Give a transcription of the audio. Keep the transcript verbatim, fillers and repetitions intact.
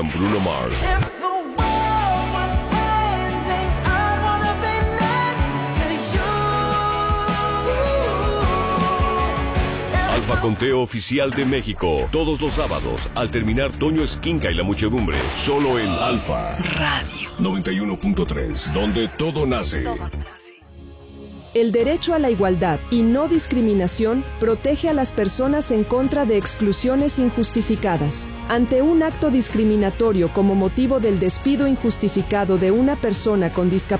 Bruno Mars. Alfa Conteo Oficial de México. Todos los sábados, al terminar Toño Esquinca y la muchedumbre. Solo en Alfa Radio noventa y uno punto tres, donde todo nace. El derecho a la igualdad y no discriminación protege a las personas en contra de exclusiones injustificadas. Ante un acto discriminatorio como motivo del despido injustificado de una persona con discapacidad,